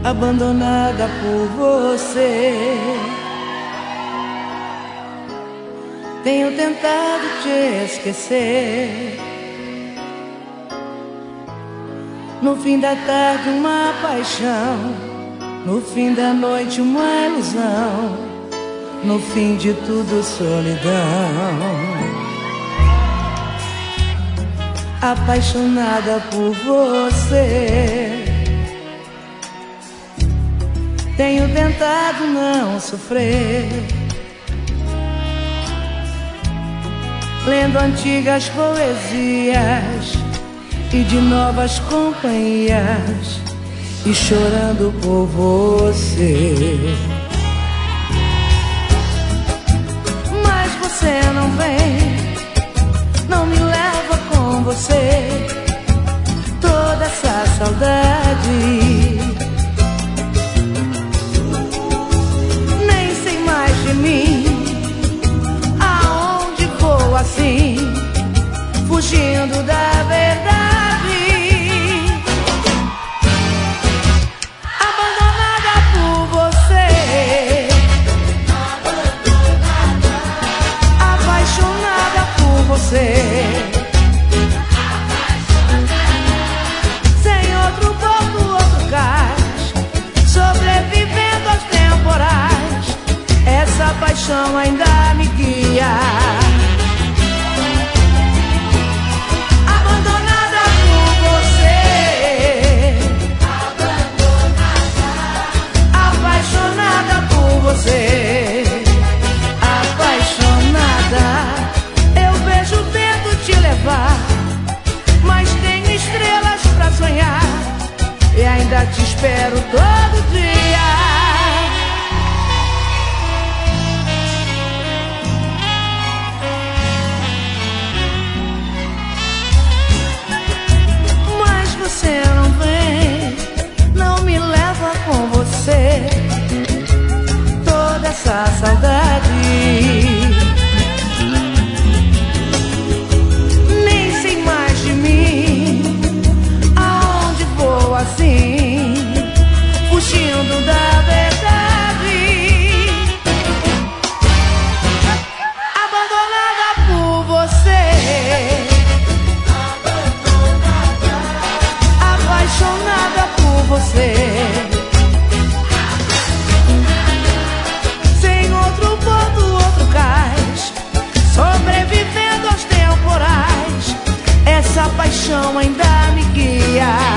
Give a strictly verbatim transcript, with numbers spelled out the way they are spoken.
abandonada por você. Tenho tentado te esquecer. No fim da tarde uma paixão, no fim da noite uma ilusão, no fim de tudo solidão. Apaixonada por você, tenho tentado não sofrer, lendo antigas poesias e de novas companhias, e chorando por você. Mas você não vem, não me leva com você. Toda essa saudade, nem sei mais de mim. Aonde vou assim, fugindo da verdade? Sem outro ponto, outro cais, sobrevivendo aos temporais, essa paixão ainda me guia. Abandonada por você, apaixonada por você, apaixonada. Mas tem estrelas pra sonhar e ainda te espero todo dia. Mas você não vem, não me leva com você. Toda essa saudade, assim, fugindo da verdade. Abandonada por você, apaixonada por você, sem outro ponto, outro cais, sobrevivendo aos temporais, essa paixão ainda me guia.